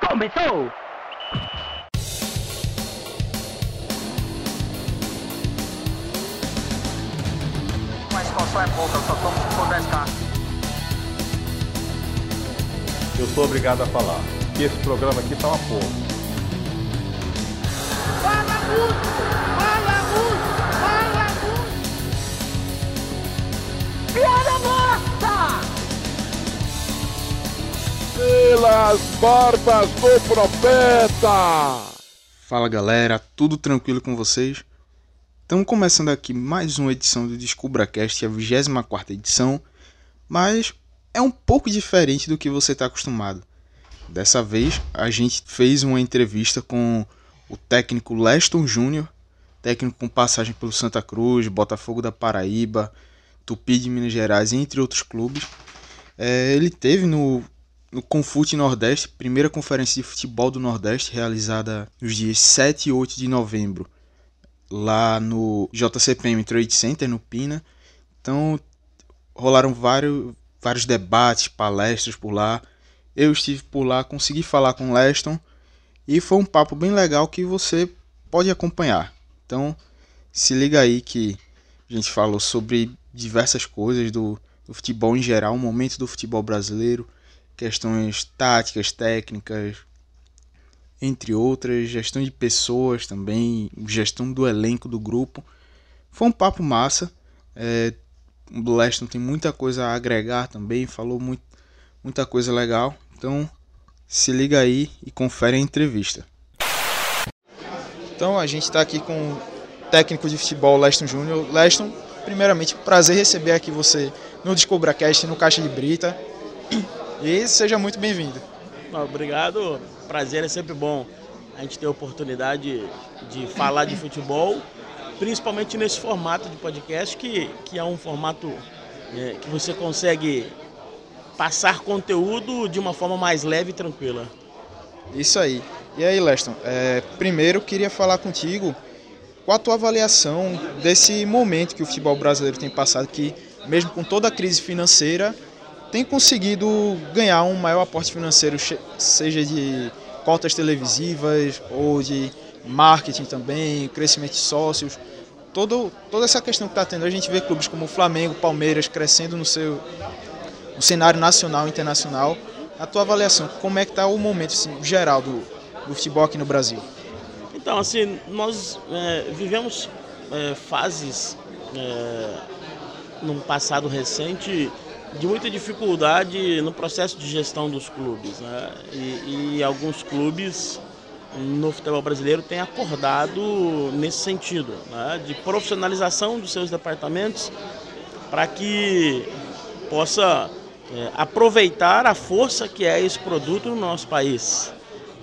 Começou! Mas só é pouco, eu só tomo se for 10k. Eu sou obrigado a falar que esse programa aqui tá uma porra. Fala muito! Fala muito! Fala muito! Piada morta! Pelas barbas do profeta! Fala galera, tudo tranquilo com vocês? Estamos começando aqui mais uma edição do DescubraCast, a 24ª edição, mas é um pouco diferente do que você está acostumado. Dessa vez a gente fez uma entrevista com o técnico Leston Júnior, técnico com passagem pelo Santa Cruz, Botafogo da Paraíba, Tupi de Minas Gerais, entre outros clubes. Ele teve no Confute Nordeste, primeira conferência de futebol do Nordeste, realizada nos dias 7 e 8 de novembro, lá no JCPM Trade Center, no Pina. Então rolaram vários debates, palestras por lá. Eu estive por lá, consegui falar com o Leston e foi um papo bem legal que você pode acompanhar. Então se liga aí que a gente falou sobre diversas coisas do futebol em geral, o momento do futebol brasileiro, questões táticas, técnicas, entre outras, gestão de pessoas também, gestão do elenco do grupo. Foi um papo massa. O Leston tem muita coisa a agregar também, falou muita coisa legal. Então se liga aí e confere a entrevista. Então a gente está aqui com o técnico de futebol Leston Júnior. Leston, primeiramente, prazer receber aqui você no DescubraCast, no Caixa de Brita. E seja muito bem-vindo. Obrigado, prazer é sempre bom a gente ter a oportunidade de falar de futebol, principalmente nesse formato de podcast, que é um formato que você consegue passar conteúdo de uma forma mais leve e tranquila. Isso aí. E aí, Leston, primeiro eu queria falar contigo qual a tua avaliação desse momento que o futebol brasileiro tem passado, que mesmo com toda a crise financeira, tem conseguido ganhar um maior aporte financeiro, seja de cotas televisivas ou de marketing também, crescimento de sócios. Toda essa questão que está tendo, a gente vê clubes como o Flamengo, Palmeiras crescendo no cenário nacional e internacional. A tua avaliação, como é que está o momento assim, geral do futebol aqui no Brasil? Então, assim, nós vivemos fases num passado recente de muita dificuldade no processo de gestão dos clubes, né? E alguns clubes no futebol brasileiro têm acordado nesse sentido, né? De profissionalização dos seus departamentos para que possa aproveitar a força que é esse produto no nosso país.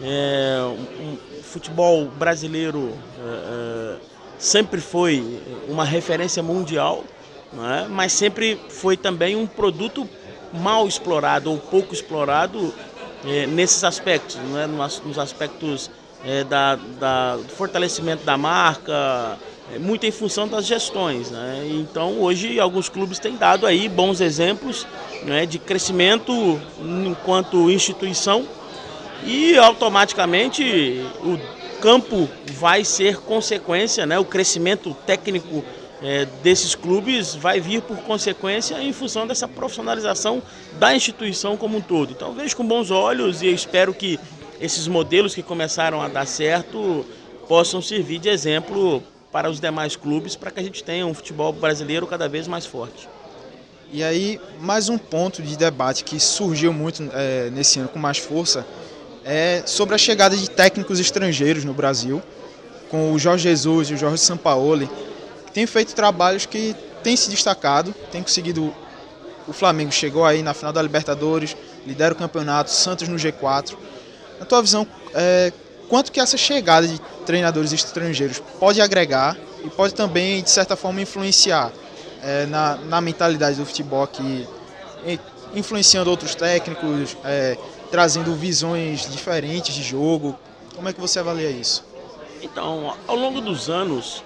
O futebol brasileiro sempre foi uma referência mundial, né? Mas sempre foi também um produto mal explorado ou pouco explorado nesses aspectos, né? Nos aspectos do fortalecimento da marca, muito em função das gestões, né? Então hoje alguns clubes têm dado aí bons exemplos, né, de crescimento enquanto instituição, e automaticamente o campo vai ser consequência, né? O crescimento técnico desses clubes vai vir por consequência em função dessa profissionalização da instituição como um todo. Então vejo com bons olhos e eu espero que esses modelos que começaram a dar certo possam servir de exemplo para os demais clubes, para que a gente tenha um futebol brasileiro cada vez mais forte. E aí, mais um ponto de debate que surgiu muito nesse ano com mais força é sobre a chegada de técnicos estrangeiros no Brasil, com o Jorge Jesus e o Jorge Sampaoli, que têm feito trabalhos que têm se destacado, têm conseguido. O Flamengo chegou aí na final da Libertadores, lidera o campeonato, Santos no G4. Na tua visão, quanto que essa chegada de treinadores estrangeiros pode agregar e pode também, de certa forma, influenciar na mentalidade do futebol aqui, influenciando outros técnicos, trazendo visões diferentes de jogo? Como é que você avalia isso? Então, ao longo dos anos,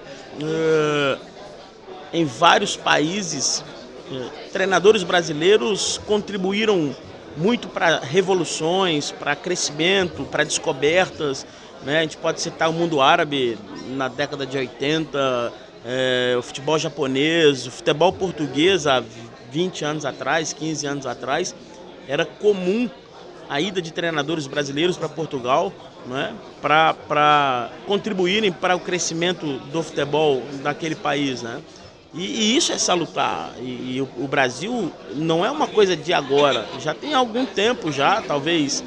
em vários países, treinadores brasileiros contribuíram muito para revoluções, para crescimento, para descobertas, né? A gente pode citar o mundo árabe na década de 80, o futebol japonês, o futebol português há 20 anos atrás, 15 anos atrás. Era comum a ida de treinadores brasileiros para Portugal, né? Para contribuírem para o crescimento do futebol daquele país, né? E isso é salutar. E o Brasil não é uma coisa de agora, já tem algum tempo já, talvez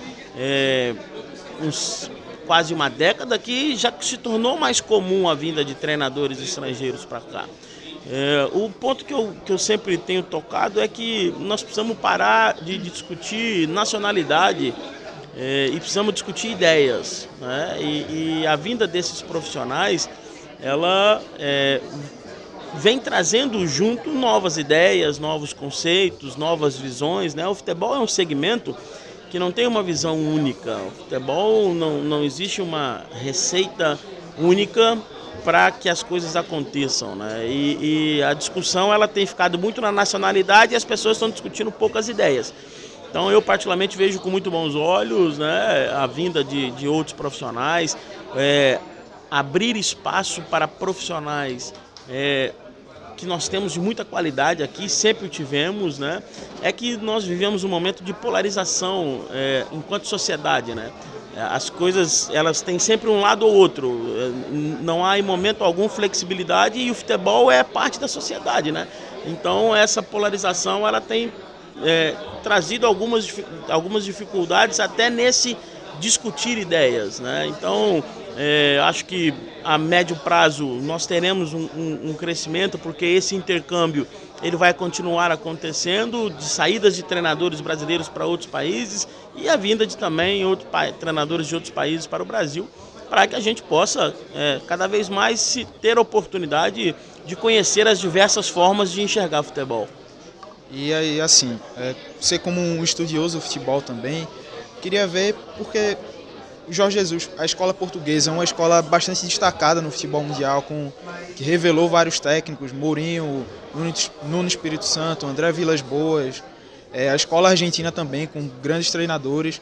quase uma década, que já se tornou mais comum a vinda de treinadores estrangeiros para cá. O ponto que eu sempre tenho tocado é que nós precisamos parar de discutir nacionalidade e precisamos discutir ideias, né? E a vinda desses profissionais, ela vem trazendo junto novas ideias, novos conceitos, novas visões, né? O futebol é um segmento que não tem uma visão única. O futebol não existe uma receita única para que as coisas aconteçam, né? E a discussão ela tem ficado muito na nacionalidade e as pessoas estão discutindo poucas ideias. Então eu particularmente vejo com muito bons olhos, né, a vinda de outros profissionais, abrir espaço para profissionais que nós temos de muita qualidade aqui, sempre o tivemos, né? É que nós vivemos um momento de polarização enquanto sociedade, né? As coisas, elas têm sempre um lado ou outro, não há em momento algum flexibilidade e o futebol é parte da sociedade, né? Então essa polarização, ela tem trazido algumas dificuldades até nesse discutir ideias, né? Então acho que a médio prazo nós teremos um crescimento, porque esse intercâmbio ele vai continuar acontecendo, de saídas de treinadores brasileiros para outros países e a vinda de também treinadores de outros países para o Brasil, para que a gente possa cada vez mais ter a oportunidade de conhecer as diversas formas de enxergar o futebol. E aí, assim, você como um estudioso do futebol também, queria ver, porque o Jorge Jesus, a escola portuguesa é uma escola bastante destacada no futebol mundial, que revelou vários técnicos, Mourinho, Nuno Espírito Santo, André Vilas Boas, a escola argentina também, com grandes treinadores.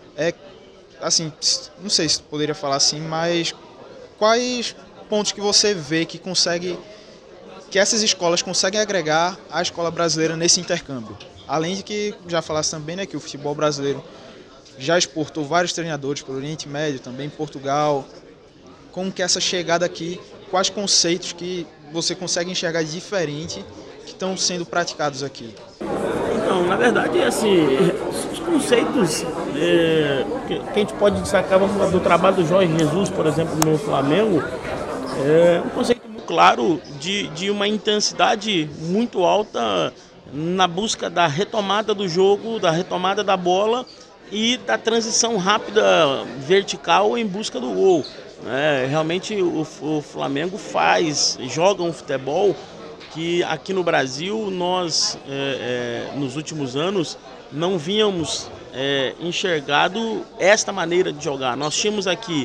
Assim, não sei se poderia falar assim, mas quais pontos que você vê que essas escolas conseguem agregar à escola brasileira nesse intercâmbio? Além de que, já falasse também, né, que o futebol brasileiro já exportou vários treinadores para o Oriente Médio, também em Portugal. Como que essa chegada aqui, quais conceitos que você consegue enxergar de diferente que estão sendo praticados aqui? Então, na verdade, assim, os conceitos que a gente pode destacar do trabalho do Jorge Jesus, por exemplo, no Flamengo, um conceito muito claro de uma intensidade muito alta na busca da retomada do jogo, da retomada da bola e da transição rápida vertical em busca do gol. Realmente o Flamengo joga um futebol que aqui no Brasil nós, nos últimos anos, não vínhamos enxergado esta maneira de jogar. Nós tínhamos aqui,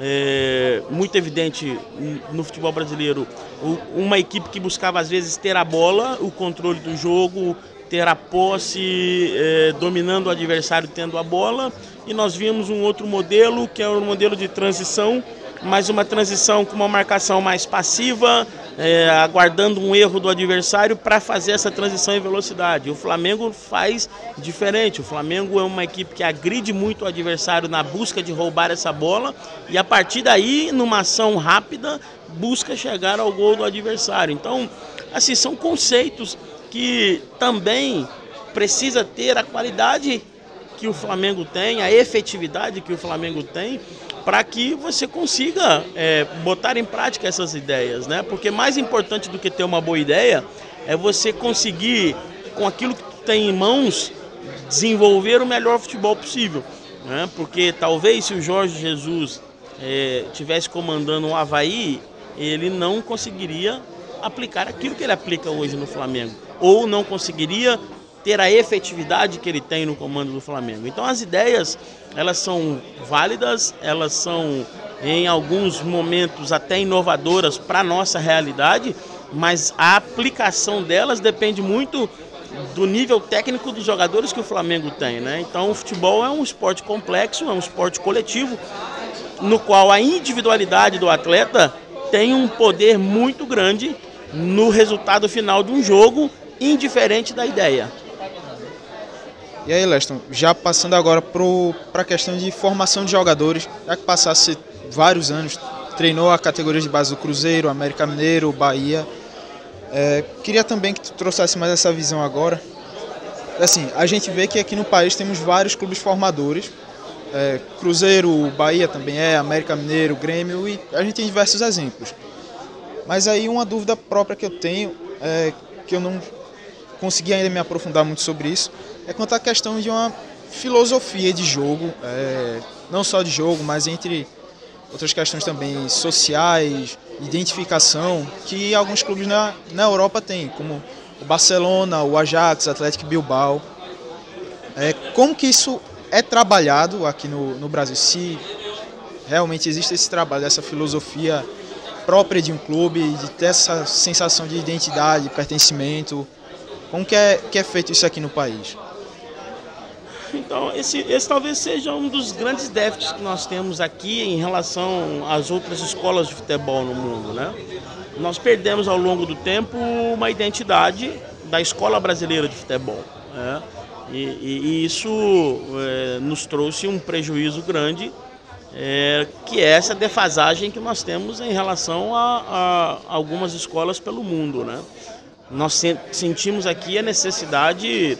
muito evidente no futebol brasileiro, uma equipe que buscava às vezes ter a bola, o controle do jogo, ter a posse, dominando o adversário tendo a bola, e nós vimos um outro modelo, que é o modelo de transição, mas uma transição com uma marcação mais passiva, aguardando um erro do adversário para fazer essa transição em velocidade. O Flamengo faz diferente, o Flamengo é uma equipe que agride muito o adversário na busca de roubar essa bola, e a partir daí, numa ação rápida, busca chegar ao gol do adversário. Então, assim, são conceitos que também precisa ter a qualidade que o Flamengo tem, a efetividade que o Flamengo tem, para que você consiga botar em prática essas ideias, né? Porque mais importante do que ter uma boa ideia é você conseguir, com aquilo que tu tem em mãos, desenvolver o melhor futebol possível, né? Porque talvez se o Jorge Jesus tivesse comandando o Avaí, ele não conseguiria aplicar aquilo que ele aplica hoje no Flamengo, ou não conseguiria ter a efetividade que ele tem no comando do Flamengo. Então as ideias, elas são válidas, elas são em alguns momentos até inovadoras para a nossa realidade, mas a aplicação delas depende muito do nível técnico dos jogadores que o Flamengo tem, né? Então o futebol é um esporte complexo, é um esporte coletivo, no qual a individualidade do atleta tem um poder muito grande no resultado final de um jogo, indiferente da ideia. E aí, Leston, já passando agora para a questão de formação de jogadores, já que passasse vários anos, treinou a categoria de base do Cruzeiro, América Mineiro, Bahia. Queria também que tu trouxesse mais essa visão agora. Assim, a gente vê que aqui no país temos vários clubes formadores, Cruzeiro, Bahia também América Mineiro, Grêmio, e a gente tem diversos exemplos. Mas aí uma dúvida própria que eu tenho, que eu não consegui ainda me aprofundar muito sobre isso, é quanto à questão de uma filosofia de jogo, não só de jogo, mas entre outras questões também sociais, identificação, que alguns clubes na Europa têm, como o Barcelona, o Ajax, o Atlético Bilbao. Como que isso é trabalhado aqui no Brasil? Se realmente existe esse trabalho, essa filosofia própria de um clube, de ter essa sensação de identidade, pertencimento, como que é feito isso aqui no país? Então, esse talvez seja um dos grandes déficits que nós temos aqui em relação às outras escolas de futebol no mundo, né? Nós perdemos ao longo do tempo uma identidade da escola brasileira de futebol, né? E isso nos trouxe um prejuízo grande, que é essa defasagem que nós temos em relação a algumas escolas pelo mundo, né? Nós sentimos aqui a necessidade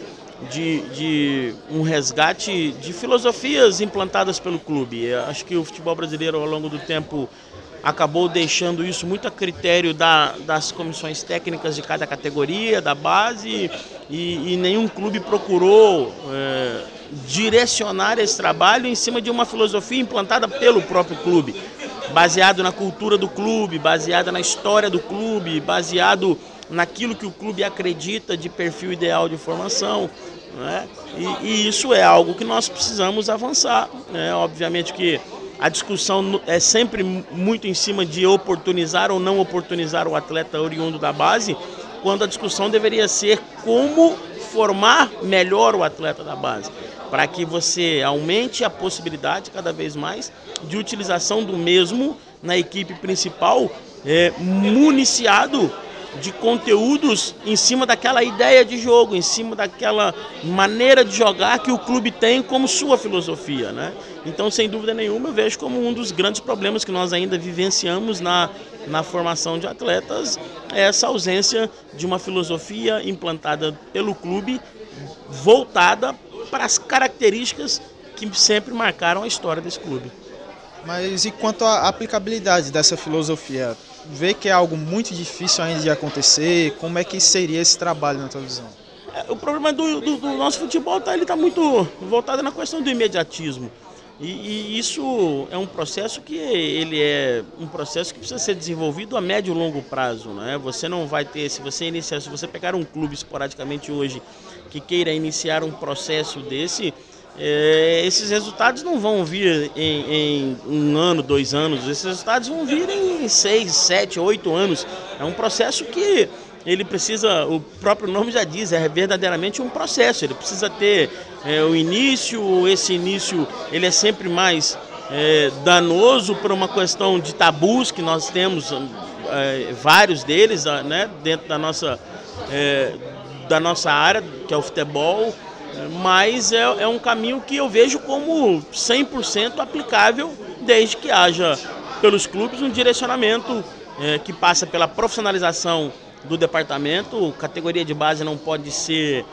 de um resgate de filosofias implantadas pelo clube. Acho que o futebol brasileiro, ao longo do tempo, acabou deixando isso muito a critério das comissões técnicas de cada categoria, da base, e nenhum clube procurou direcionar esse trabalho em cima de uma filosofia implantada pelo próprio clube, baseado na cultura do clube, baseada na história do clube, baseado naquilo que o clube acredita de perfil ideal de formação, né? E isso é algo que nós precisamos avançar, né? Obviamente que a discussão é sempre muito em cima de oportunizar ou não oportunizar o atleta oriundo da base, quando a discussão deveria ser como formar melhor o atleta da base, para que você aumente a possibilidade cada vez mais de utilização do mesmo na equipe principal, municiado de conteúdos em cima daquela ideia de jogo, em cima daquela maneira de jogar que o clube tem como sua filosofia, né? Então, sem dúvida nenhuma, eu vejo como um dos grandes problemas que nós ainda vivenciamos na formação de atletas é essa ausência de uma filosofia implantada pelo clube, voltada para as características que sempre marcaram a história desse clube. Mas e quanto à aplicabilidade dessa filosofia? Vê que é algo muito difícil ainda de acontecer? Como é que seria esse trabalho na tua visão? O problema do nosso futebol ele tá muito voltado na questão do imediatismo. E isso é um processo que precisa ser desenvolvido a médio e longo prazo, né? Você não vai ter, se você pegar um clube esporadicamente hoje que queira iniciar um processo desse, esses resultados não vão vir em 1 ano, 2 anos, esses resultados vão vir em 6, 7, 8 anos. É um processo que ele precisa, o próprio nome já diz, é verdadeiramente um processo, ele precisa ter o início, esse início ele é sempre mais danoso por uma questão de tabus que nós temos, vários deles, né, dentro da nossa área, que é o futebol. Mas é um caminho que eu vejo como 100% aplicável, desde que haja pelos clubes um direcionamento que passa pela profissionalização do departamento. Categoria de base não pode ser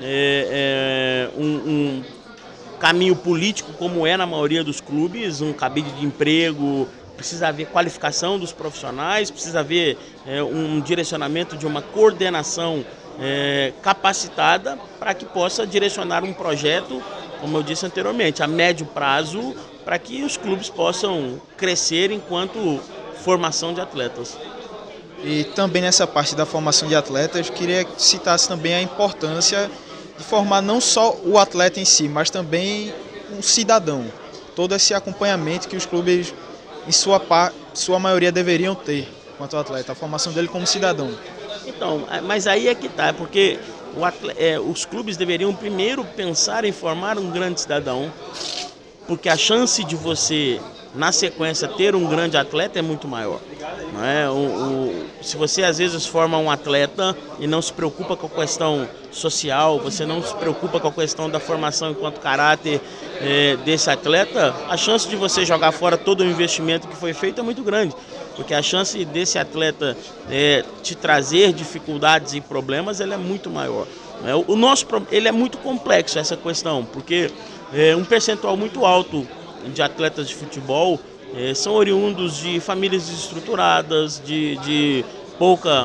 um caminho político como é na maioria dos clubes, um cabide de emprego. Precisa haver qualificação dos profissionais, precisa haver um direcionamento de uma coordenação capacitada para que possa direcionar um projeto, como eu disse anteriormente, a médio prazo, para que os clubes possam crescer enquanto formação de atletas. E também nessa parte da formação de atletas, queria que citasse também a importância de formar não só o atleta em si, mas também um cidadão. Todo esse acompanhamento que os clubes, em sua maioria, deveriam ter quanto ao atleta, a formação dele como cidadão. Então, mas aí é que tá, porque os clubes deveriam primeiro pensar em formar um grande cidadão, porque a chance de você, na sequência, ter um grande atleta é muito maior. Não é? Se você às vezes forma um atleta e não se preocupa com a questão social, você não se preocupa com a questão da formação enquanto caráter desse atleta, a chance de você jogar fora todo o investimento que foi feito é muito grande, porque a chance desse atleta te trazer dificuldades e problemas ela é muito maior. Ele é muito complexo essa questão, porque um percentual muito alto de atletas de futebol são oriundos de famílias desestruturadas, de pouca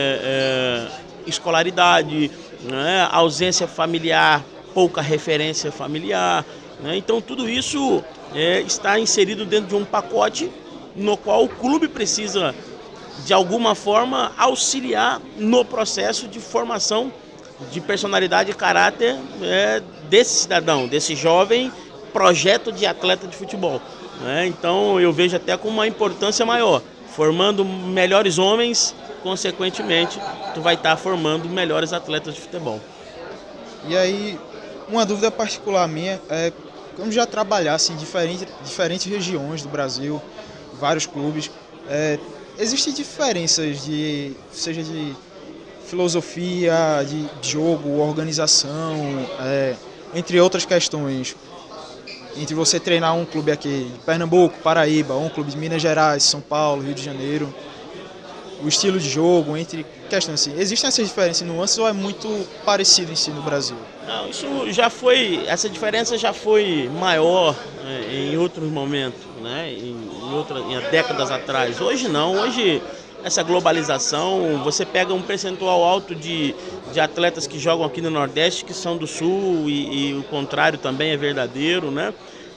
escolaridade, né, ausência familiar, pouca referência familiar, né? Então tudo isso está inserido dentro de um pacote no qual o clube precisa, de alguma forma, auxiliar no processo de formação de personalidade e caráter desse cidadão, desse jovem projeto de atleta de futebol. Então eu vejo até com uma importância maior, formando melhores homens, consequentemente tu vai estar formando melhores atletas de futebol. E aí, uma dúvida particular minha é, como já trabalhasse em diferentes regiões do Brasil, vários clubes, existem diferenças seja de filosofia, de jogo, organização, entre outras questões, entre você treinar um clube aqui de Pernambuco, Paraíba, ou um clube de Minas Gerais, São Paulo, Rio de Janeiro, o estilo de jogo, entre questões assim, existem essas diferenças e nuances ou é muito parecido em si no Brasil? Não, essa diferença já foi maior em outros momentos, né? em décadas atrás. Hoje não, hoje essa globalização, você pega um percentual alto de atletas que jogam aqui no Nordeste que são do Sul e o contrário também é verdadeiro, né?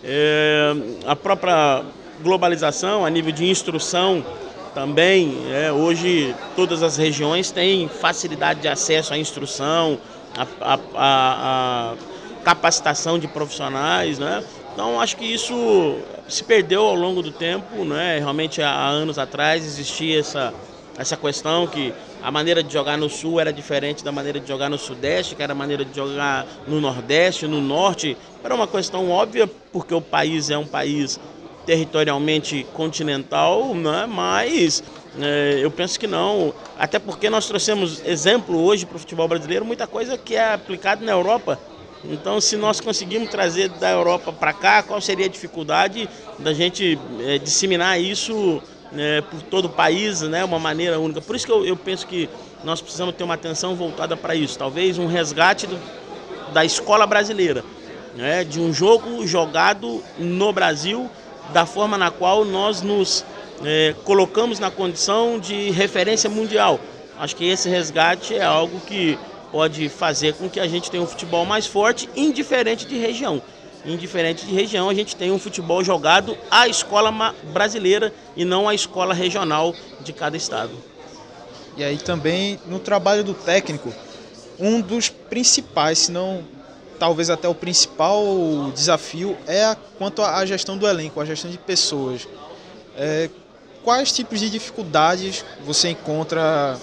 A própria globalização a nível de instrução também, hoje todas as regiões têm facilidade de acesso à instrução, a capacitação de profissionais, né? Então acho que isso se perdeu ao longo do tempo, né? Realmente há anos atrás existia essa questão que a maneira de jogar no Sul era diferente da maneira de jogar no Sudeste, que era a maneira de jogar no Nordeste, no Norte. Era uma questão óbvia, porque o país é um país territorialmente continental, né? Mas eu penso que não, até porque nós trouxemos exemplo hoje para o futebol brasileiro, muita coisa que é aplicada na Europa. Então, se nós conseguimos trazer da Europa para cá, qual seria a dificuldade da gente disseminar isso por todo o país, né, uma maneira única? Por isso que eu penso que nós precisamos ter uma atenção voltada para isso. Talvez um resgate da escola brasileira, né, de um jogo jogado no Brasil, da forma na qual nós nos colocamos na condição de referência mundial. Acho que esse resgate é algo que pode fazer com que a gente tenha um futebol mais forte, indiferente de região. Indiferente de região, a gente tem um futebol jogado à escola brasileira e não à escola regional de cada estado. E aí também, no trabalho do técnico, um dos principais, se não talvez até o principal desafio quanto à gestão do elenco, a gestão de pessoas. Quais tipos de dificuldades você encontra,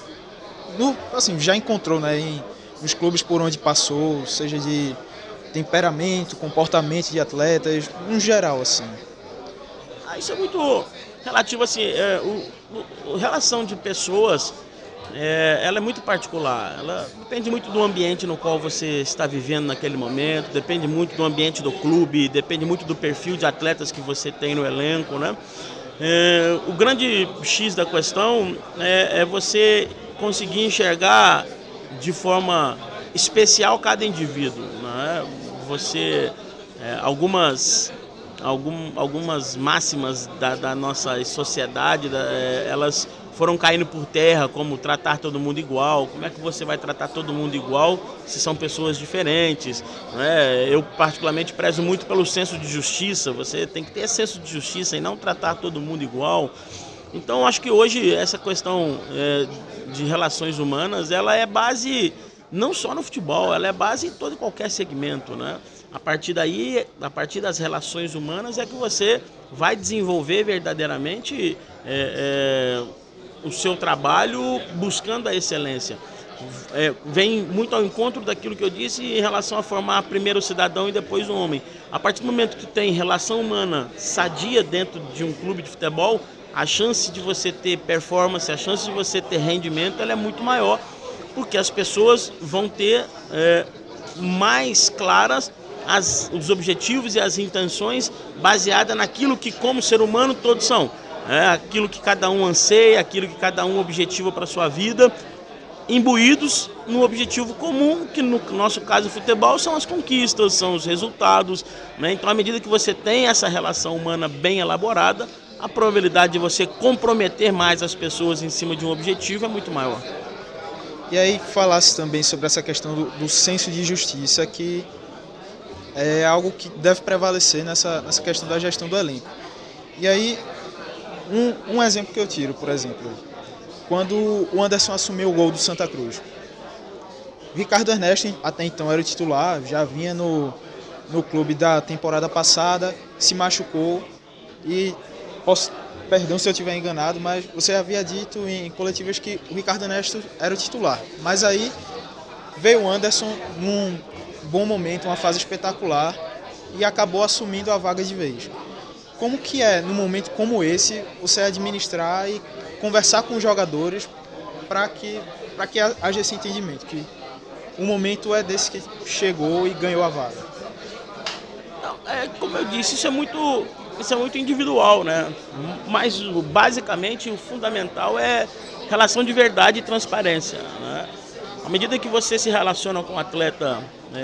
já encontrou, né, nos clubes por onde passou, seja de temperamento, comportamento de atletas, no geral, assim? Isso é muito relativo, assim, a relação de pessoas, ela é muito particular, ela depende muito do ambiente no qual você está vivendo naquele momento, depende muito do ambiente do clube, depende muito do perfil de atletas que você tem no elenco, né? O grande X da questão é você conseguir enxergar de forma especial cada indivíduo, né? Algumas máximas da nossa sociedade, elas foram caindo por terra, como tratar todo mundo igual. Como é que você vai tratar todo mundo igual se são pessoas diferentes, né? Eu particularmente prezo muito pelo senso de justiça. Você tem que ter esse senso de justiça e não tratar todo mundo igual. Então acho que hoje essa questão de relações humanas, ela é base não só no futebol, ela é base em todo e qualquer segmento, né? A partir daí, a partir das relações humanas é que você vai desenvolver verdadeiramente o seu trabalho buscando a excelência. vem muito ao encontro daquilo que eu disse em relação a formar primeiro o cidadão e depois o homem. A partir do momento que tem relação humana sadia dentro de um clube de futebol, a chance de você ter performance, a chance de você ter rendimento, ela é muito maior, porque as pessoas vão ter mais claras os objetivos e as intenções baseadas naquilo que, como ser humano, todos são. Aquilo que cada um anseia, aquilo que cada um objetiva para a sua vida, imbuídos no objetivo comum, que no nosso caso o futebol são as conquistas, são os resultados, né? Então, à medida que você tem essa relação humana bem elaborada, a probabilidade de você comprometer mais as pessoas em cima de um objetivo é muito maior. E aí falasse também sobre essa questão do senso de justiça, que é algo que deve prevalecer nessa questão da gestão do elenco. E aí, um exemplo que eu tiro, por exemplo, quando o Anderson assumiu o gol do Santa Cruz. O Ricardo Ernesto, até então, era o titular, já vinha no clube da temporada passada, se machucou e, perdão se eu estiver enganado, mas você havia dito em coletivas que o Ricardo Ernesto era o titular. Mas aí veio o Anderson num bom momento, uma fase espetacular, e acabou assumindo a vaga de vez. Como que é, num momento como esse, você administrar e conversar com os jogadores para que haja esse entendimento, que o momento é desse que chegou e ganhou a vaga? Como eu disse, isso é muito individual, né? Mas basicamente o fundamental é relação de verdade e transparência, né? À medida que você se relaciona com o atleta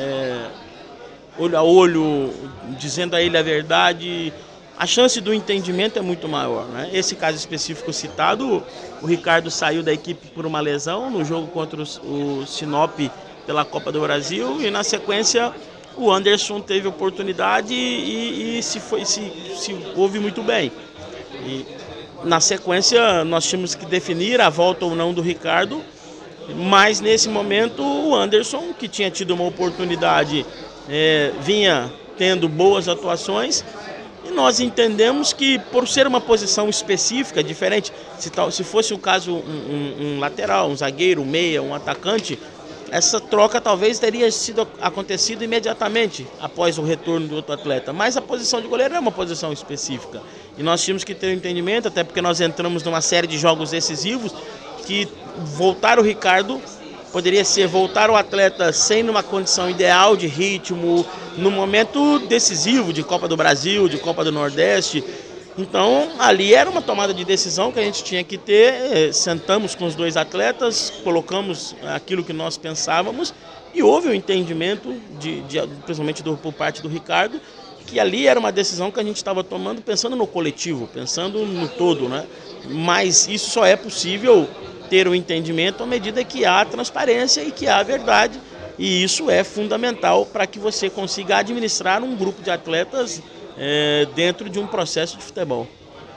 olho a olho, dizendo a ele a verdade, a chance do entendimento é muito maior, né? Esse caso específico citado, o Ricardo saiu da equipe por uma lesão no jogo contra o Sinop pela Copa do Brasil, e na sequência o Anderson teve oportunidade e se ouve muito bem. E na sequência nós tínhamos que definir a volta ou não do Ricardo, mas nesse momento o Anderson, que tinha tido uma oportunidade, vinha tendo boas atuações, e nós entendemos que, por ser uma posição específica, diferente, se fosse o caso um lateral, um zagueiro, um meia, um atacante, essa troca talvez teria acontecido imediatamente após o retorno do outro atleta. Mas a posição de goleiro é uma posição específica. E nós tínhamos que ter um entendimento, até porque nós entramos numa série de jogos decisivos, que voltar o Ricardo poderia ser voltar o atleta sem numa condição ideal de ritmo, no momento decisivo de Copa do Brasil, de Copa do Nordeste. Então, ali era uma tomada de decisão que a gente tinha que ter. Sentamos com os dois atletas, colocamos aquilo que nós pensávamos e houve um entendimento, principalmente por parte do Ricardo, que ali era uma decisão que a gente estava tomando pensando no coletivo, pensando no todo, né? Mas isso só é possível ter o entendimento à medida que há transparência e que há verdade, e isso é fundamental para que você consiga administrar um grupo de atletas dentro de um processo de futebol.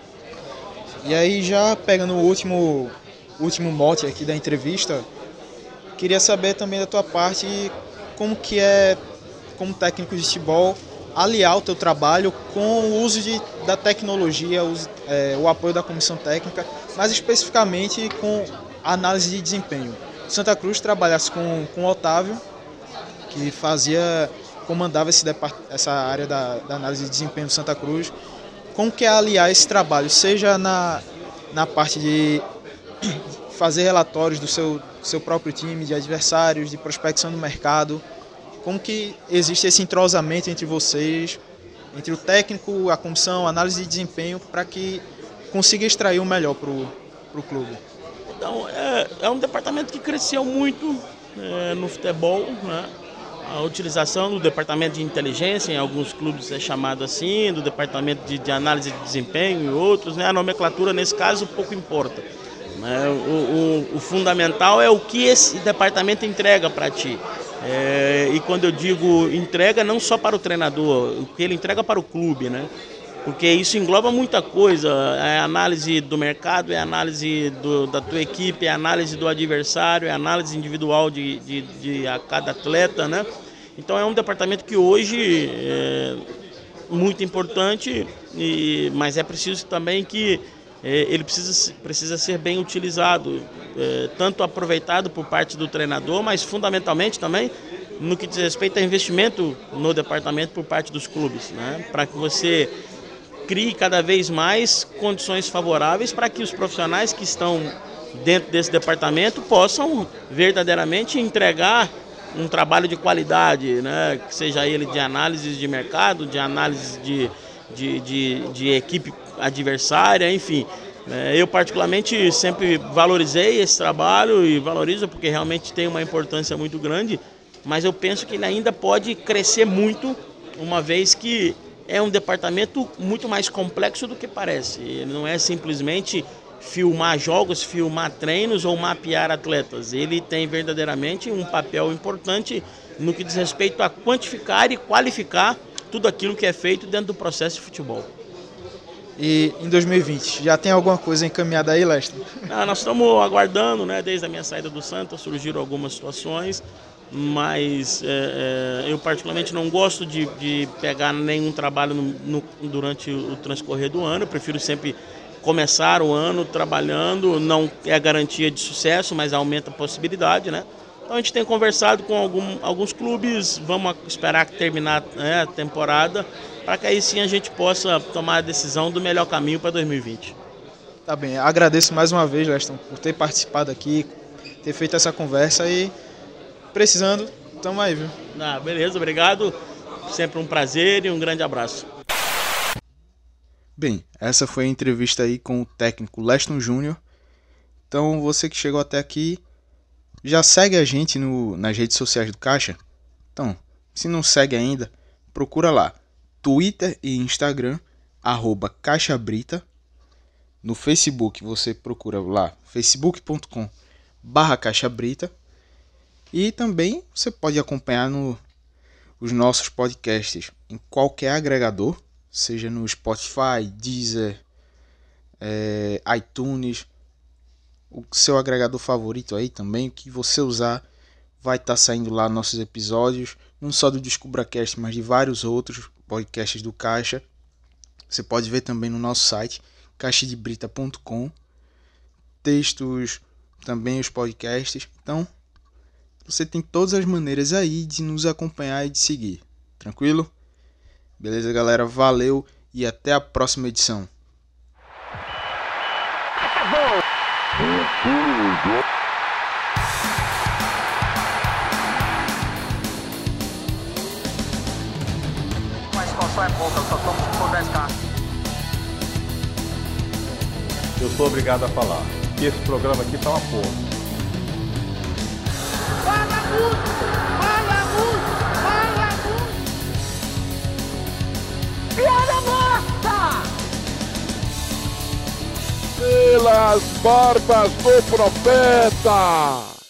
E aí, já pegando o último mote aqui da entrevista, queria saber também da tua parte como que é, como técnico de futebol, aliar o teu trabalho com o uso da tecnologia, o apoio da comissão técnica, mas especificamente com a análise de desempenho. Santa Cruz trabalhasse com o Otávio, que comandava essa área da análise de desempenho do Santa Cruz. Como que é aliar esse trabalho, seja na parte de fazer relatórios do seu próprio time, de adversários, de prospecção do mercado? Como que existe esse entrosamento entre vocês, entre o técnico, a comissão, a análise de desempenho, para que consiga extrair o melhor para o clube? Então, é um departamento que cresceu muito no futebol, né? A utilização do departamento de inteligência, em alguns clubes é chamado assim, do departamento de análise de desempenho e outros, né? A nomenclatura, nesse caso, pouco importa, né? O fundamental é o que esse departamento entrega para ti. E quando eu digo entrega, não só para o treinador, o que ele entrega para o clube, né? Porque isso engloba muita coisa, é análise do mercado, é análise da tua equipe, é análise do adversário, é análise individual de a cada atleta, né? Então é um departamento que hoje é muito importante, mas é preciso também que ele precisa ser bem utilizado, tanto aproveitado por parte do treinador, mas fundamentalmente também no que diz respeito a investimento no departamento por parte dos clubes, né? Para que você crie cada vez mais condições favoráveis para que os profissionais que estão dentro desse departamento possam verdadeiramente entregar um trabalho de qualidade, né? Que seja ele de análise de mercado, de análise de equipe adversária, enfim. Eu particularmente sempre valorizei esse trabalho e valorizo porque realmente tem uma importância muito grande, mas eu penso que ele ainda pode crescer muito, uma vez que é um departamento muito mais complexo do que parece. Ele não é simplesmente filmar jogos, filmar treinos ou mapear atletas. Ele tem verdadeiramente um papel importante no que diz respeito a quantificar e qualificar tudo aquilo que é feito dentro do processo de futebol. E em 2020, já tem alguma coisa encaminhada aí, Leston? Nós estamos aguardando, né? Desde a minha saída do Santa surgiram algumas situações, mas eu particularmente não gosto de pegar nenhum trabalho durante o transcorrer do ano. Eu prefiro sempre começar o ano trabalhando, não é garantia de sucesso, mas aumenta a possibilidade, né? Então a gente tem conversado com alguns clubes, vamos esperar terminar a temporada, para que aí sim a gente possa tomar a decisão do melhor caminho para 2020. Tá bem, agradeço mais uma vez, Leston, por ter participado aqui, ter feito essa conversa e precisando, tamo aí, viu? Beleza, obrigado, sempre um prazer e um grande abraço. Bem, essa foi a entrevista aí com o técnico Leston Júnior. Então, você que chegou até aqui, já segue a gente nas redes sociais do Caixa? Então, se não segue ainda, procura lá, Twitter e Instagram, @CaixaBrita. No Facebook você procura lá, facebook.com/CaixaBrita. E também você pode acompanhar os nossos podcasts em qualquer agregador, seja no Spotify, Deezer, iTunes, o seu agregador favorito aí também, o que você usar, vai estar saindo lá nossos episódios, não só do DescubraCast, mas de vários outros podcasts do Caixa. Você pode ver também no nosso site, caixadebrita.com, textos, também os podcasts. Então, você tem todas as maneiras aí de nos acompanhar e de seguir. Tranquilo? Beleza, galera? Valeu e até a próxima edição. Uma expansão é pouca, eu só tomo se for 10K. Eu sou obrigado a falar que esse programa aqui tá uma porra. Fala muito! Fala muito! Fala muito! Piada morta! Pelas barbas do profeta!